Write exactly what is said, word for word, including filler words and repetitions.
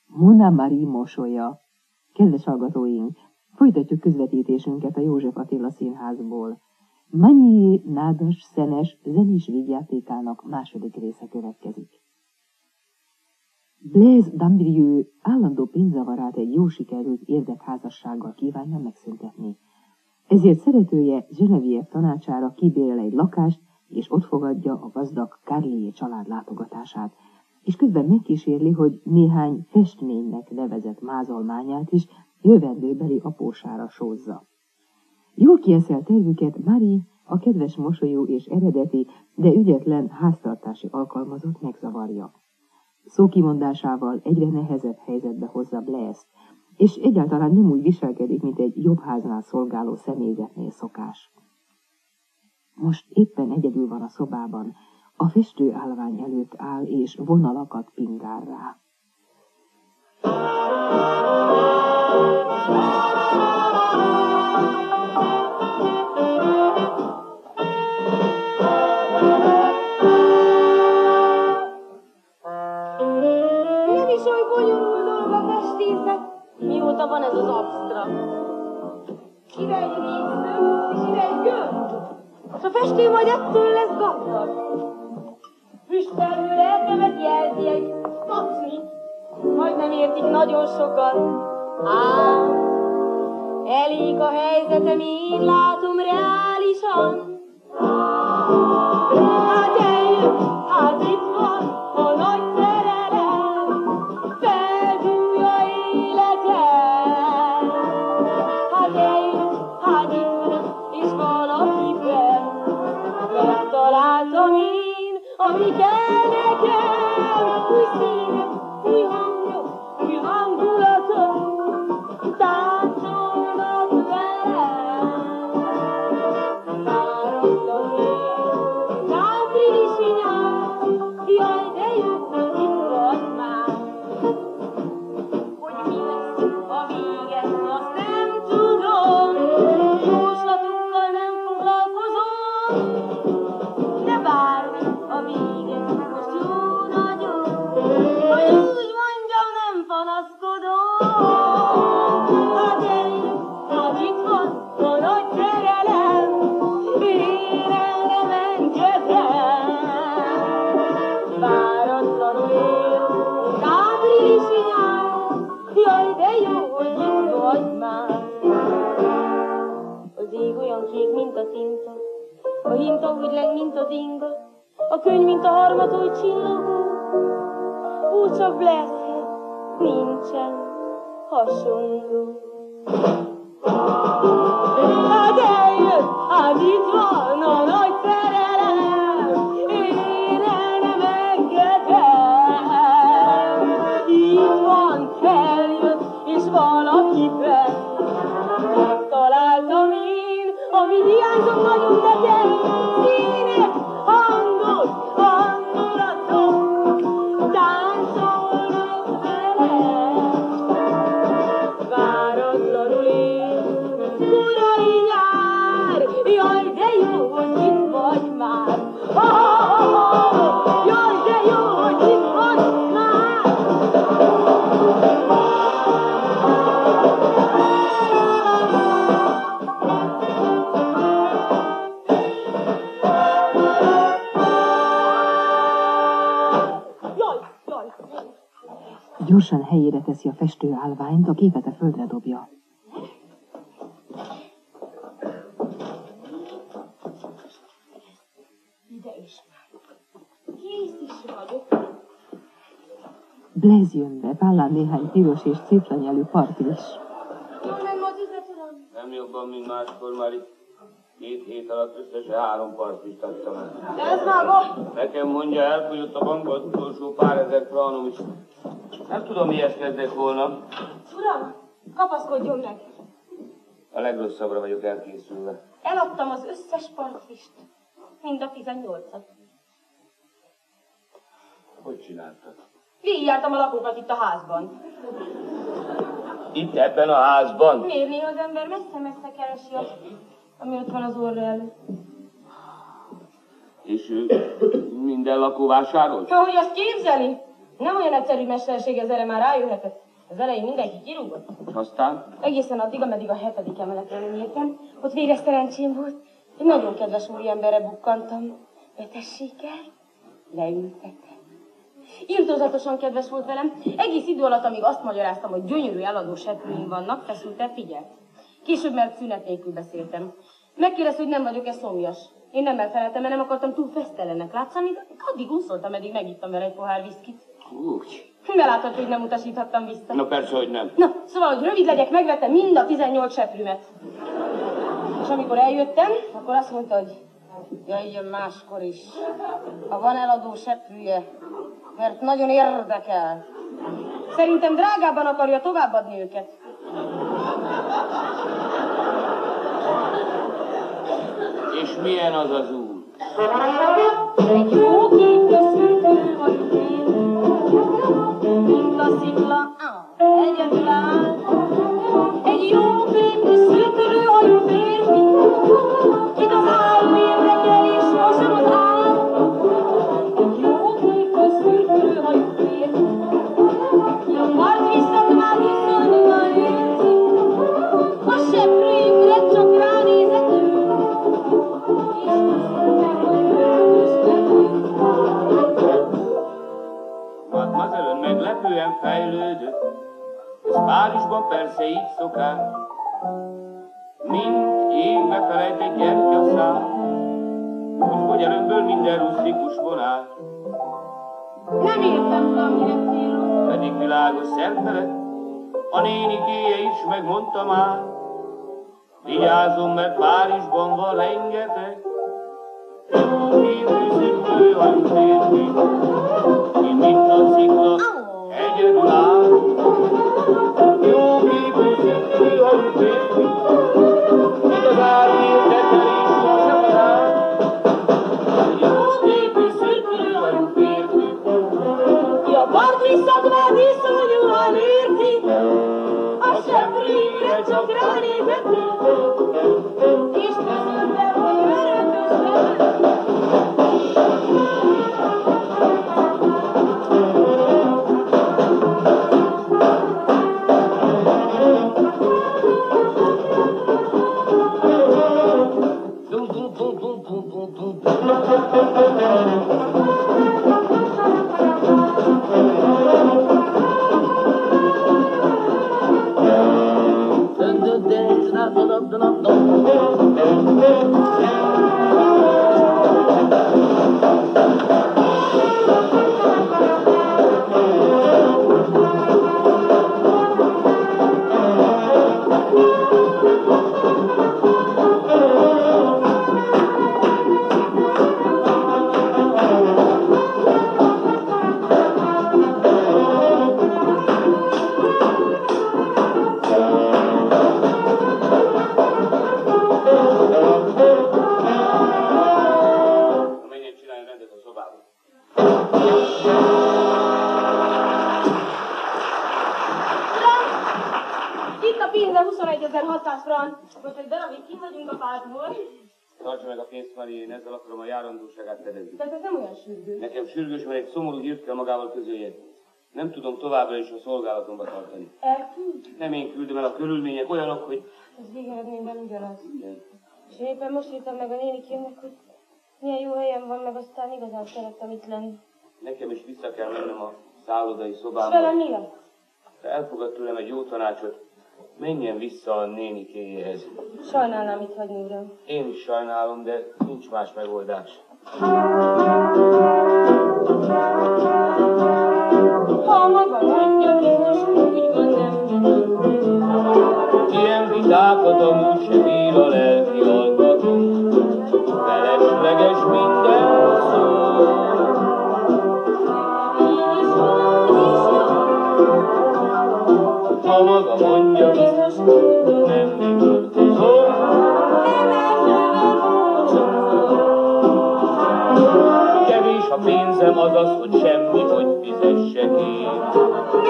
Mona Marie mosolya. Kedves hallgatóink, folytatjuk közvetítésünket a József Attila Színházból. Magnier Nádas Szenes zenés vígjátékának második része következik. Blaise d'Ambrieux állandó pénzzavarát egy jó sikerült érdekházassággal kívánja megszüntetni. Ezért szeretője Geneviève tanácsára kibérel egy lakást, és ott fogadja a gazdag Carlier család látogatását, és közben megkísérli, hogy néhány festménynek nevezett mázolmányát is jövendőbeli apósára sózza. Jól kieszelt tervüket Marie, a kedves mosolyú és eredeti, de ügyetlen háztartási alkalmazott megzavarja. Szókimondásával egyre nehezebb helyzetbe hozza Blaise-t, és egyáltalán nem úgy viselkedik, mint egy jobbháznál szolgáló személyzetnél szokás. Most éppen egyedül van a szobában, a festőállvány előtt áll, és vonalakat pingál rá. Nem is oly bonyolult dolog a festészet, mióta van ez az absztrakt. Ide egy résztől, és ide egy gömb. És a festő majd ettől lesz gazdag. Füstfelhő lelkemet jelzi egy tacni, majd nem értik nagyon sokan. Ám elég a helyzetem, én látom reálisan. Hát eljön, hát itt van a nagy szerelem, felbújja életem. Hát eljön, hát itt van, és valakiben megtaláltam én, ami kell nekem. Új színek, új hangok, új hangulatok, táncolnak velem. Váratlan él, áprilisi nyár, jaj, de jó, hogy itt vagy már. Hogy mi lesz a vége, azt nem tudom, jóslatokkal nem foglalkozom, de bármi a vége, most jó nagyon, hogy úgy mondjam, nem panaszkodom. Hát eljön, hát itt van a nagy szerelem, én erre menkedem. Váratlanul él, mint áprilisi nyár, jaj, de jó, hogy itt vagy már. Az ég olyan kék, mint a tinta, a hinta úgy leng, mint az inga, a könyv, mint a harmató csillogó, úgy csak Blaise-hez nincsen hasonló. Hát eljött, hát itt van a nagy szerelem, én el nem engedem. Itt van, eljött, és valakiben megtaláltam én, ami hiányzott nagyon nekem. Színek, hangok, hangulatok, táncolnak velem. Váratlanul él, korai nyár, jaj, de jó, hogy itt vagy már. Ha, ha, ha, ha, jaj, de jó, hogy itt vagy már. Gyorsan helyére teszi a festőállványt, a képet a földre dobja. Ide is már. Kész is vagyok. Blaise jön be, vállán néhány piros és cétlanyelű partlis. Jó nem volt üzlet, uram? Nem jobban, mint máskor, Mari. Két hét alatt összesen három partist adtam el. De ez már van. Nekem mondja, elfogyott a bankban utolsó pár ezer franom is. Nem tudom, mihez kezdek volna. Uram, kapaszkodjon meg. A legrosszabbra vagyok elkészülve. Eladtam az összes partvist. Mind a tizennyolcat. Hogy csináltad? Végigjártam a lakókat itt a házban. Itt ebben a házban? Miért néha az ember messze-messze keresi azt, ami ott van az orra előtt? És ő minden lakó vásárolt? Ahogy azt képzeli? Nem olyan egyszerű mesterség, ez erre már rájöhetett. Az elején mindenki kirúgott. És aztán? Egészen addig, ameddig a hetedik emeletre nem értem. Ott végre szerencsém volt. Egy nagyon kedves úriemberre bukkantam. Betessék el, leültetek. Irtózatosan kedves volt velem. Egész idő alatt, amíg azt magyaráztam, hogy gyönyörű eladó seprűim vannak, feszülten figyelt. Később mert szünet nélkül beszéltem. Megkérdezte, hogy nem vagyok-e szomjas. Én nem elfeleltem, mert nem akartam túl fesztelennek látszani, de addig unszoltam, eddig megittam vele egy pohár viszkit. Úgy. Beláthatja, hogy nem utasíthattam vissza. Na persze, hogy nem. Na, szóval, hogy rövid legyek, megvettem mind a tizennyolc seprűmet. És amikor eljöttem, akkor azt mondta, hogy jöjjön máskor is. Ha van eladó seprűje, mert nagyon érdekel. Szerintem drágábban akarja továbbadni őket. És milyen az az út? Egy jó képeszültő vagyok én, mint a szikla, egyedül áll. Egy jó képeszültő vagyok férfi, mint az álom érdekel, és sosem az áll. Egy jó képeszültő vagyok férfi, ki a part visszat már viszonyúan érzi, a seprőjükre csak ránézek ő. Mademoiselle, ön meglepően fejlődött. Ez Párizsban persze így szokás. Mint égbe felejt egy gyertyaszál, úgy hogy előbből minden rusztikus vonás. Nem értem, uram, mire célod. Pedig világos szerfelett, a nénikéje is megmondta már. Vigyázom, mert Párizsban van rengeteg jó hívű szépő hajú férfi, ki mint a szikla egyedül áll. Jó hívű szépő hajú férfi, mint az álom érdekel, és sosem az áll. Jó hívű szépő hajú férfi, Ki a part visszat már viszonyúan érti, a seprűjükre csak ránézett, és közölte, hogy örökös. Dum dum dum dum dum dum dum. huszonegyezer-hatszáz frank. Most egy darabig ki vagyunk a pártból. Tartsa meg a pénzt, Mari, én ezzel akarom a járandóságát fedezni. Tehát ez nem olyan sürgős. Nekem sürgős, mert egy szomorú hírt kell magával közölje. Nem tudom továbbra is a szolgálatomba tartani. Elküld? Nem én küldöm el, a körülmények olyanok, hogy... Ez végeredményben ugyanaz. Igen. És én éppen most írtam meg a nénikémnek, hogy milyen jó helyen van, meg aztán igazán szerettem itt lenni. Nekem is vissza kell mennem a szállodai És szobámba. velem mi lesz? De elfogad tőlem egy jó tanácsot. Menjen vissza a nénikéjéhez. Sajnálnám itt hagyni, uram. Én is sajnálom, de nincs más megoldás. Ha maga mondja, biztos úgy van, nem. Ilyen vitákat amúgy se bír a lelki alkotó. Felesleges minden szó. Így is van, így is jó. Ha maga mondja, Biztos úgy van, nem vitatkozom. nem elfővel búcsúzom. Kevés a pénzem, azaz, hogy semmi, hogy fizessek én.